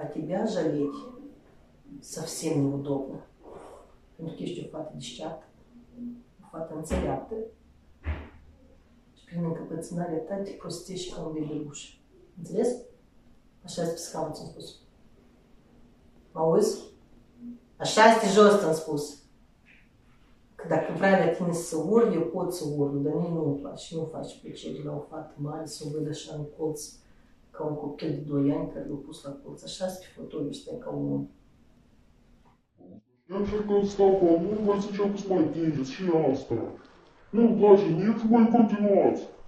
a тебя жалеть совсem неудобно. Pentru că ești o fată deșteaptă, o fată înțeleaptă și prin încăpățânarea ta te prostești ca un bebeluș. Înțeles? Așa este pe scaun, ți-am spus. Mă auzi? Așa este jos, ți-am spus. Că dacă vrea la tine să urli, eu pot să urlu, dar nici nu-mi place. Nu faci plăcere la o fată mare să o văd așa în colț, ca un copil de 2 ani care l-a pus la colț. Așa pe fotoliu, stai ca un om. Я încerc să stau cu omul, voi să încerc să mă atingeți și asta. Nu-mi place, nici voi continuați.